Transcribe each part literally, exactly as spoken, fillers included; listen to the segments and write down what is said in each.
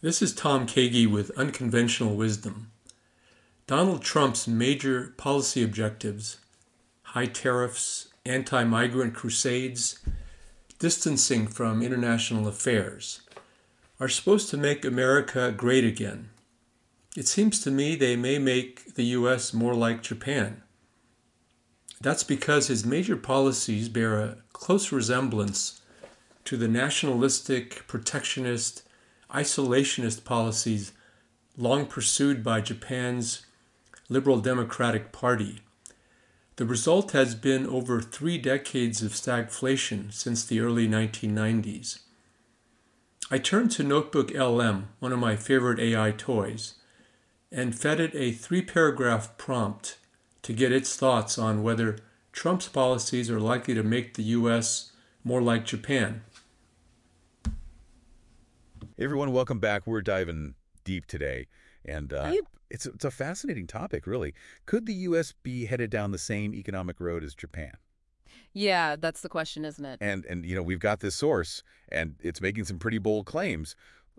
This is Tom Kagi with Unconventional Wisdom. Donald Trump's major policy objectives, high tariffs, anti-migrant crusades, distancing from international affairs, are supposed to make America great again. It seems to me they may make the U S more like Japan. That's because his major policies bear a close resemblance to the nationalistic, protectionist, isolationist policies long pursued by Japan's Liberal Democratic Party. The result has been over three decades of stagflation since the early nineteen nineties. I turned to Notebook L M, one of my favorite A I toys, and fed it a three-paragraph prompt to get its thoughts on whether Trump's policies are likely to make the U S more like Japan. Hey everyone, welcome back. We're diving deep today, and uh, Right? it's, it's a fascinating topic, really. Could the U S be headed down the same economic road as Japan? Yeah, that's the question, isn't it? And, and you know, we've got this source, and it's making some pretty bold claims,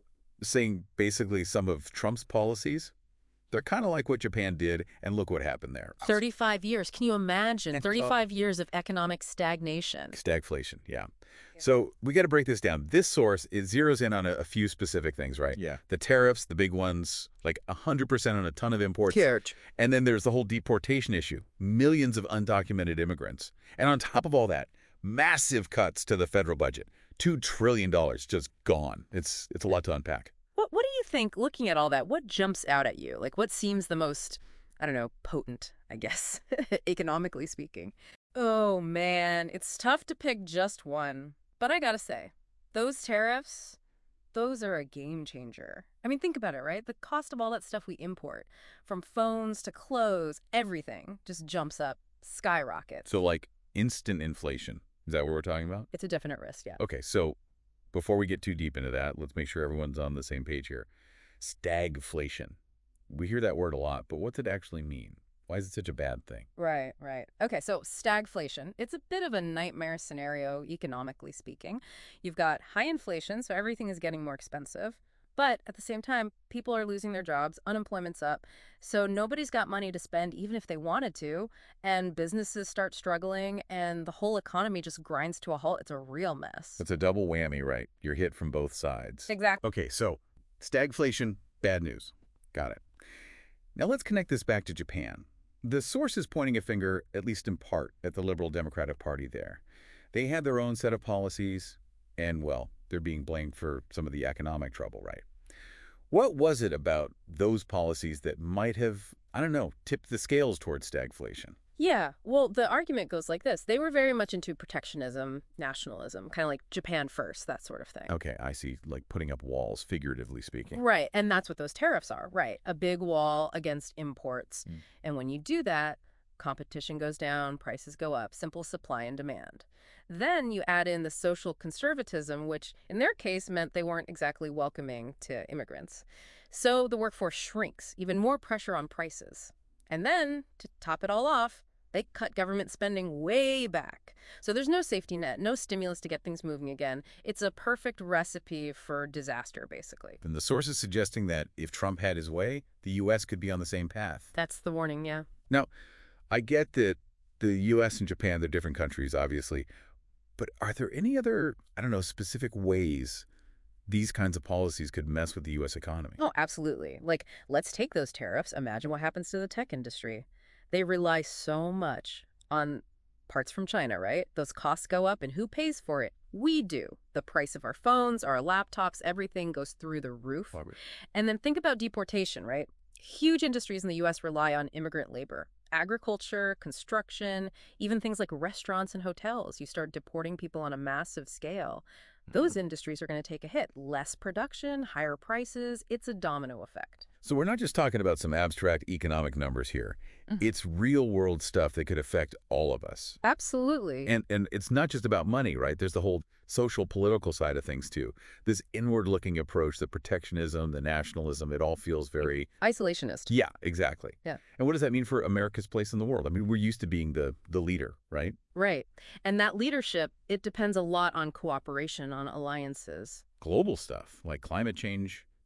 saying basically some of Trump's policies, they're kind of like what Japan did, and look what happened there. thirty-five years. Can you imagine? And, uh, thirty-five years of economic stagnation. Stagflation, yeah. So we got to break this down. This source, it zeroes in on a, a few specific things, right? Yeah. The tariffs, the big ones, like one hundred percent on a ton of imports. Huge. And then there's the whole deportation issue, millions of undocumented immigrants. And on top of all that, massive cuts to the federal budget, two trillion dollars just gone. It's, it's a lot to unpack. What What do you think, looking at all that, what jumps out at you? Like, what seems the most, I don't know, potent, I guess, economically speaking? Oh, man, it's tough to pick just one. But I gotta say, those tariffs, those are a game changer. I mean, think about it, right? The cost of all that stuff we import, from phones to clothes, everything just jumps up, skyrockets. So like instant inflation, is that what we're talking about? It's a definite risk, yeah. Okay, so before we get too deep into that, let's make sure everyone's on the same page here. Stagflation. We hear that word a lot, but what's it actually mean? Why is it such a bad thing? Right, right. Okay, so stagflation. It's a bit of a nightmare scenario, economically speaking. You've got high inflation, so everything is getting more expensive. But at the same time, people are losing their jobs, unemployment's up, so nobody's got money to spend even if they wanted to, and businesses start struggling, and the whole economy just grinds to a halt. It's a real mess. It's a double whammy, right? You're hit from both sides. Exactly. Okay, so stagflation, bad news. Got it. Now let's connect this back to Japan. The source is pointing a finger, at least in part, at the Liberal Democratic Party there. They had their own set of policies, and, well, they're being blamed for some of the economic trouble, right? What was it about those policies that might have, I don't know, tipped the scales towards stagflation? Yeah, well, the argument goes like this. They were very much into protectionism, nationalism, kind of like Japan first, that sort of thing. Okay, I see, like putting up walls, figuratively speaking. Right, and that's what those tariffs are, right? A big wall against imports. Mm. And when you do that, competition goes down, prices go up, simple supply and demand. Then you add in the social conservatism, which in their case meant they weren't exactly welcoming to immigrants. So the workforce shrinks, even more pressure on prices. And then, to top it all off, they cut government spending way back. So there's no safety net, no stimulus to get things moving again. It's a perfect recipe for disaster, basically. And the source is suggesting that if Trump had his way, the U S could be on the same path. That's the warning, yeah. Now, I get that the U S and Japan, they're different countries, obviously. But are there any other, I don't know, specific ways these kinds of policies could mess with the U S economy? Oh, absolutely. Like, let's take those tariffs. Imagine what happens to the tech industry. They rely so much on parts from China, right? Those costs go up, and who pays for it? We do. The price of our phones, our laptops, everything goes through the roof. And then think about deportation, right? Huge industries in the U S rely on immigrant labor. Agriculture, construction, even things like restaurants and hotels. You start deporting people on a massive scale. Those industries are going to take a hit. Less production, higher prices. It's a domino effect. So we're not just talking about some abstract economic numbers here. Mhm. It's real-world stuff that could affect all of us. Absolutely. And and it's not just about money, right? There's the whole social political side of things too. This inward-looking approach, the protectionism, the nationalism, it all feels very Isolationist. yeah, exactly. Yeah. And what does that mean for America's place in the world? I mean, we're used to being the the leader, right? Right. And that leadership, it depends a lot on cooperation, on alliances. Global stuff like climate change,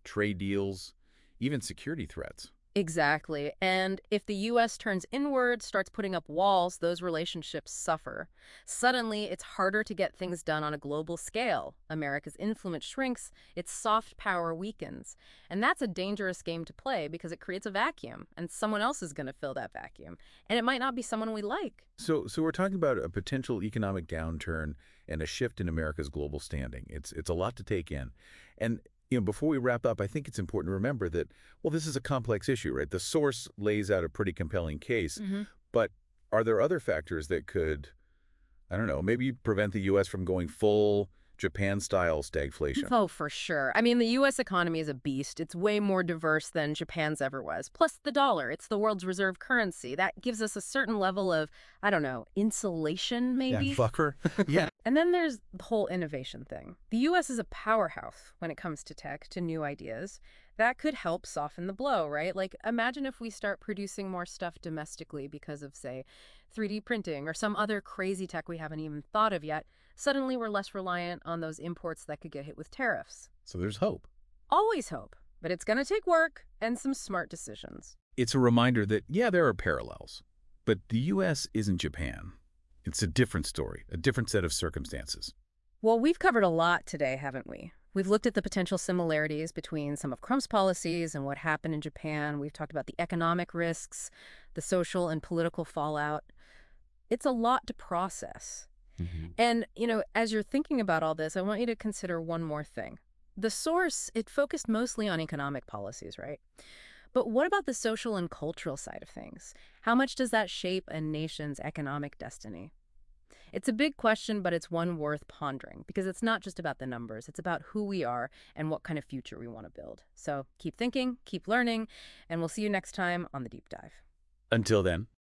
trade deals, even security threats. Exactly. And if the U S turns inward, starts putting up walls, those relationships suffer. Suddenly, it's harder to get things done on a global scale. America's influence shrinks, its soft power weakens. And that's a dangerous game to play because it creates a vacuum, and someone else is going to fill that vacuum. And it might not be someone we like. So, so we're talking about a potential economic downturn and a shift in America's global standing. It's it's a lot to take in. And you know, before we wrap up, I think it's important to remember that, well, this is a complex issue, right? The source lays out a pretty compelling case, Mm-hmm. but are there other factors that could, I don't know, maybe prevent the U S from going full Japan-style stagflation? Oh, for sure. I mean, the U S economy is a beast. It's way more diverse than Japan's ever was. Plus the dollar, it's the world's reserve currency. That gives us a certain level of, I don't know, insulation maybe? Yeah, buffer. Yeah. And then there's the whole innovation thing. The U S is a powerhouse when it comes to tech, to new ideas. That could help soften the blow, right? Like, imagine if we start producing more stuff domestically because of, say, three D printing or some other crazy tech we haven't even thought of yet. Suddenly, we're less reliant on those imports that could get hit with tariffs. So there's hope. Always hope, but it's going to take work and some smart decisions. It's a reminder that, yeah, there are parallels, but the U S isn't Japan. It's a different story, a different set of circumstances. Well, we've covered a lot today, haven't we? We've looked at the potential similarities between some of Trump's policies and what happened in Japan. We've talked about the economic risks, the social and political fallout. It's a lot to process. Mm-hmm. And, you know, as you're thinking about all this, I want you to consider one more thing. The source, it focused mostly on economic policies, right? But what about the social and cultural side of things? How much does that shape a nation's economic destiny? It's a big question, but it's one worth pondering because it's not just about the numbers. It's about who we are and what kind of future we want to build. So keep thinking, keep learning, and we'll see you next time on The Deep Dive. Until then.